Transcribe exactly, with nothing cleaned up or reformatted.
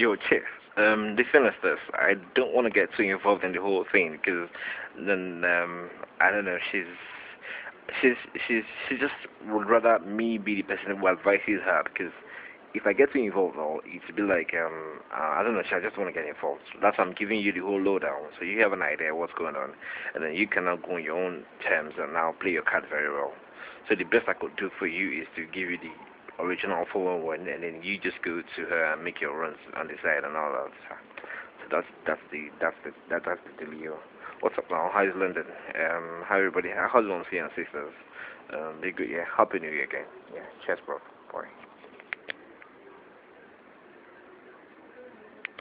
Yo, cheers. Um, the thing is this, I don't want to get too involved in the whole thing because then um, I don't know. She's she's she's she just would rather me be the person who advises her because if I get too involved, or it's be like um uh, I don't know. She I just want to get involved. So that's why I'm giving you the whole lowdown, so you have an idea what's going on, and then you can now go on your own terms and now play your card very well. So the best I could do for you is to give you the original four one, and then you just go to her and make your runs on the side and all that. So that's that's the that's the that, that's the deal. What's up now? How's London? Um, how everybody? How's husbands here and sisters? Um, they good. Yeah. Happy New Year again. Yeah. Cheers, bro. Bye.